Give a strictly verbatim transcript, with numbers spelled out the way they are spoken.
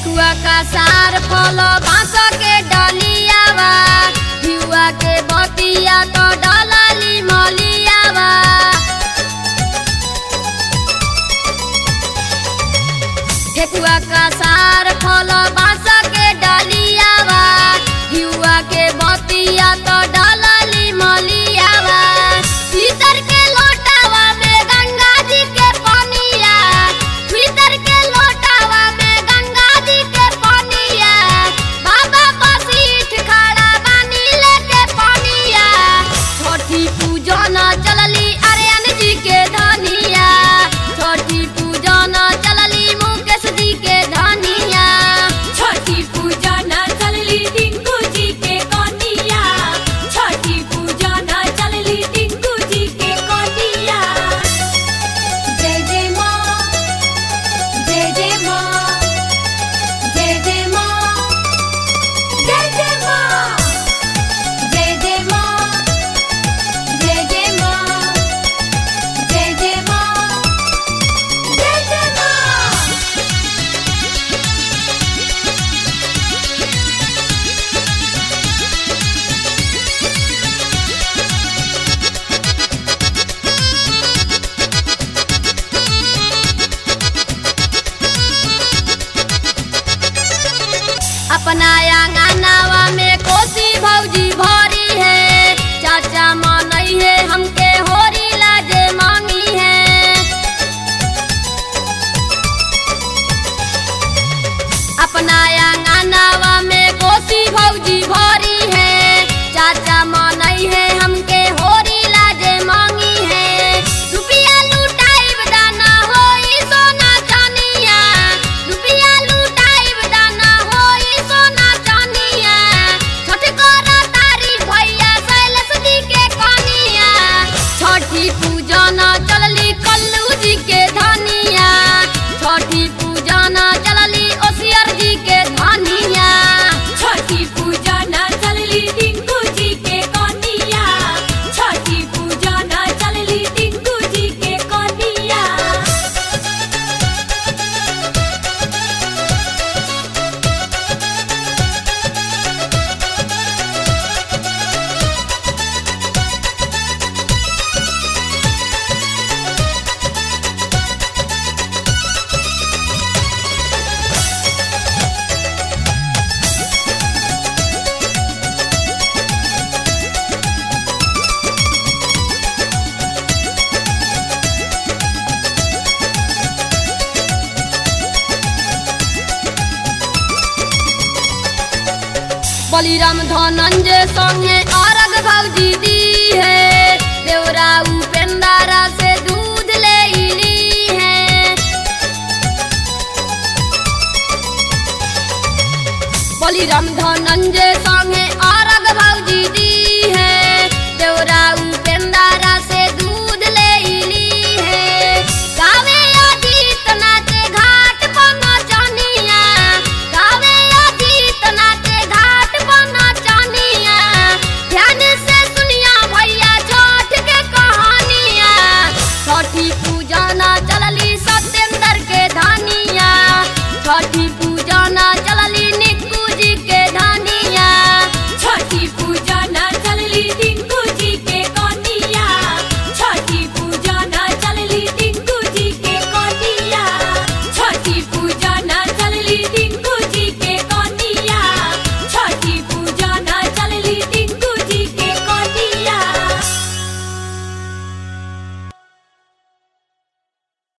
ठेकुआ का सार फल बांस के डलियावा घिउआ के बतिया तो डलली मलियावा ठेकुआ का सार फल बांस के डलियावा घिउआ के बतिया तो डलली मलियावा भीतर के लोटावा में गंगा जी के पानिया भीतर के लोटावा में गंगा जी के पानिया बाबा बसीठ खड़ा बानी लेके पानिया छठी पूजन चलली अरियन जी के धनिया छठी पूजन चलली मुकेश जी के धनिया छठी पूजा न चलली टिंकू जी के कनिया छठी पूजा न चलली टिंकू जी के कनिया जय जय माँ जय जय माँ जय जय माँ जय जय माँ जय जय माँ जय जय माँ जय जय माँ जय जय माँ अपना आंगनवा में कोसी भौजी भरी है चाचा मनई है हमके होरी लाजे मांगी है अपना आंगनवा में कोसी भौजी भरी है चाचा मनई है हमके होरी लाजे मांगी है रुपया लुटाइब दाना होई सोना चानिया रुपया लुटाइब दाना होई सोना चानिया छठ कर तारी भैया शैलेश जी के कनिया छठी पूजन चलली कल्लू जी के धनिया छठी पूजन चलली ओसियर जी के धनिया छठी पूजा न चलली टिंकू जी के कनिया छठी पूजा न चलली टिंकू जी के कनिया बलिराम धनंजय संगे अरग भौजी दी है देवरा उपेंद्रा से दूध ले ली है बलिराम धनंजय